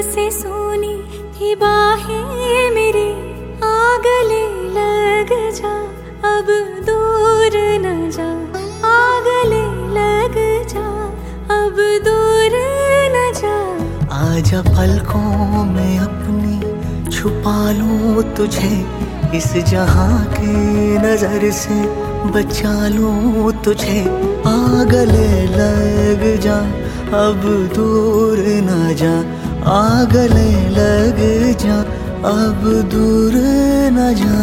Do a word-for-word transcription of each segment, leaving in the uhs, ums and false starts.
से सोनी थी बाहें मेरी, आ गले लग जा अब दूर न जा, आ गले लग जा अब दूर न जा। आजा पलकों में अपनी छुपा लूं तुझे, इस जहां की नजर से बचा लूं तुझे। आ गले लग जा अब दूर न जा, आ गले लग जा अब दूर न जा।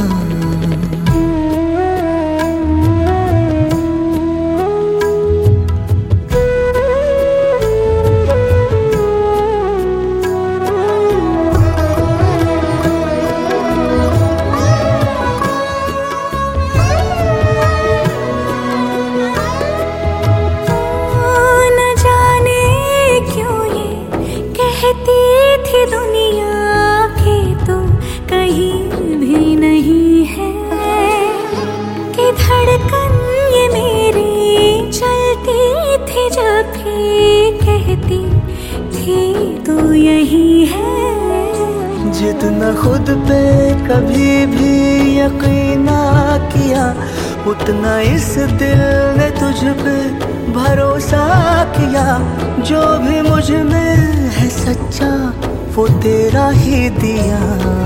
कहती थी दुनिया के तो कहीं भी नहीं है, कि धड़कन ये मेरी चलती थी जब भी कहती थी तो यही है। जितना खुद पे कभी भी यकीन ना किया, उतना इस दिल ने तुझ पे भरोसा किया। जो भी मुझ में है सच्चा वो तेरा ही दिया।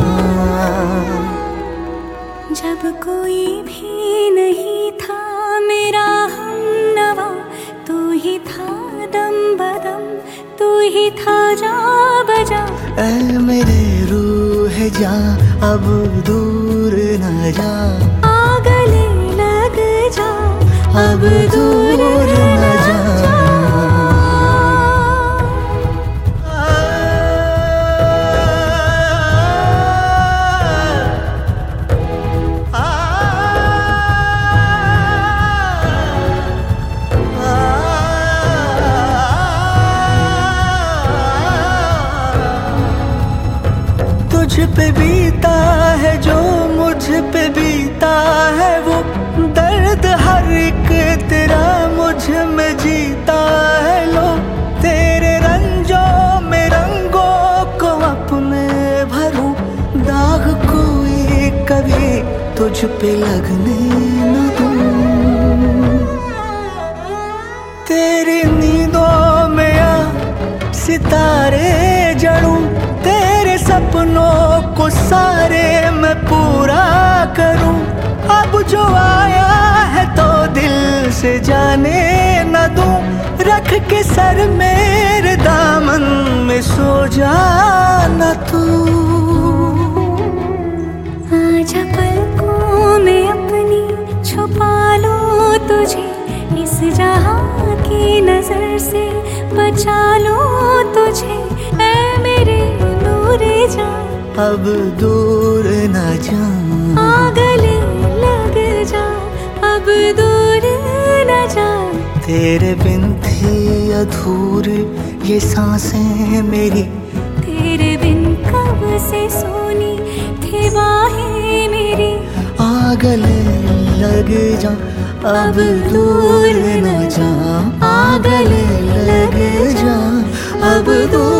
जब कोई भी नहीं था मेरा हमनवा, तू ही था दम बदम, तू ही था जा बजा। ऐ मेरे रूह जा अब दूर न जा, आ गले लग जा अब दूर न जा। तुझ पे बीता है जो मुझ पे बीता है, वो दर्द हर एक तेरा मुझ में जीता है। लो तेरे रंजों में रंगों को अपने भरूं, दाग कोई कभी तुझ पे लगने न दूं। तेरी नींदों में आ सितारे जड़ूं, तेरे सपनों को सारे मैं पूरा करूं। अब जो आया है तो दिल से जाने न दूं, रख के सर मेरे दामन में सो जाना तू। आजा पलकों में अपनी छुपा लो तुझे, इस जहां की नजर से बचा लो तुझे। ऐ मेरे नूरे जा अब दूर न जा, आ गले लग जा अब दूर न जा। तेरे बिन थी अधूरी ये सांसें मेरी, तेरे बिन कब से सोनी थी बाहें मेरी। आ गले लग जा अब दूर न जा, आ गले लग जा अब दूर